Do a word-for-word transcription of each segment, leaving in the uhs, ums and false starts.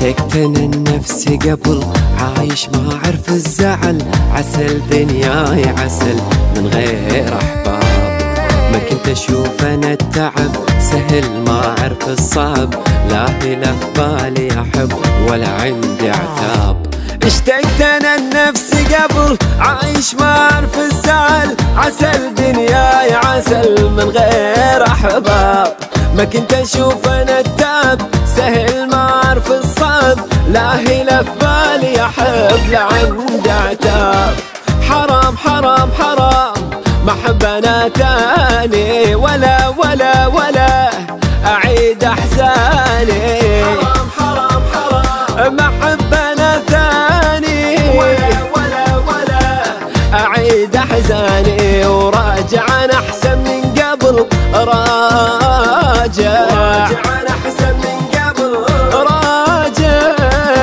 اشتقت انا النفس قبل عايش ما اعرف الزعل، عسل دنياي عسل من غير احباب. ما كنت اشوف انا التعب سهل ما اعرف الصعب، لا هي لا في بالي احب ولا عندي عتاب. اشتقت انا النفس قبل عايش ما اعرف الزعل، عسل دنياي عسل من غير احباب. ما كنت اشوف انا التعب سهل ما اعرف الصعب، لا هي لا في بالي احب لا عندي عتاب. حرام حرام حرام ما احب انا تاني، ولا ولا ولا اعيد احزاني. حرام حرام حرام ما احب انا ثاني، ولا ولا ولا اعيد احزاني. وراجع انا احسن من قبل، راجع انا احسن من قبل، راجع.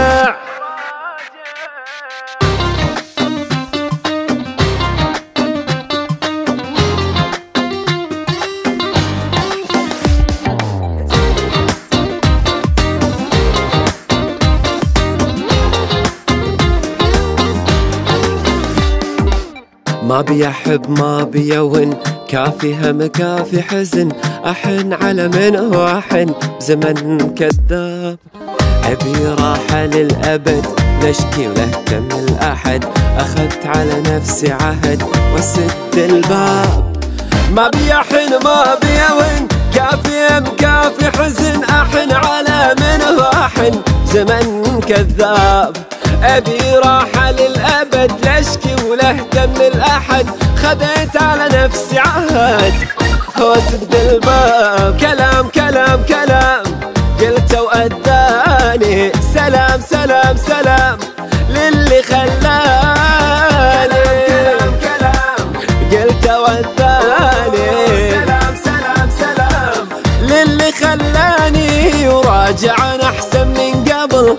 ما بي احب ما بي يون، كافي هم كافي حزن، احن على من هو احن بزمن كذاب. ابي راحة للابد نشكي ولهتم الاحد، اخذت على نفسي عهد وسد الباب. ما بي احن ما بي يون، كافي هم كافي حزن، احن على من هو احن بزمن كذاب. ابي راحة للابد لاشكي ولهتم الاحد، خذيت على نفسي عهد وسد الباب. كلام كلام كلام قلته وأداني، سلام سلام سلام للي خلاني. كلام كلام قلته وأداني، سلام سلام سلام للي خلاني. وراجع انا احسن من قبل،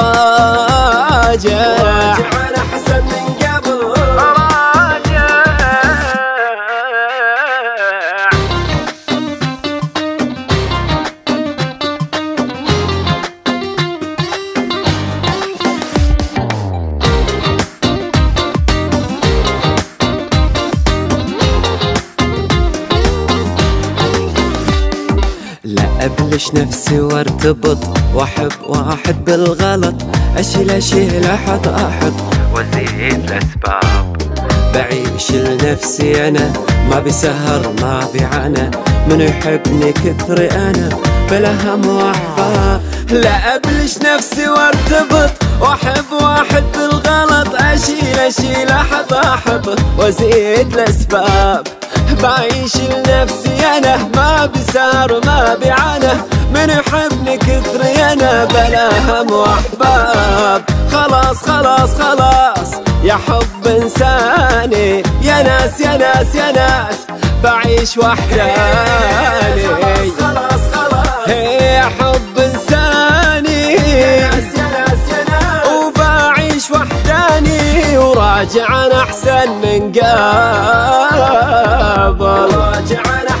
راجع انا احسن من قبل، راجع. لا ابلش نفسي وارتبط واحب واحد بالغلط، اشيل اشيل احط احط وازيد الاسباب. بعيش لنفسي انا ما بسهر ما بعنا، من يحبني كثري انا بلا هم واحباب. لا ابلش نفسي وارتبط واحب واحد بالغلط، اشيل اشيل احط احط وازيد الاسباب. بعيش لنفسي انا ما بسهر ما بعنا، من يحبني كثري انا بلا هم واحباب. خلاص خلاص خلاص يا حب انساني، يا ناس يا ناس يا ناس بعيش وحداني. خلاص خلاص خلاص يا حب انساني، يا ناس يا ناس يا ناس وبعيش وحداني. وراجع انا احسن من قبل، راجع انا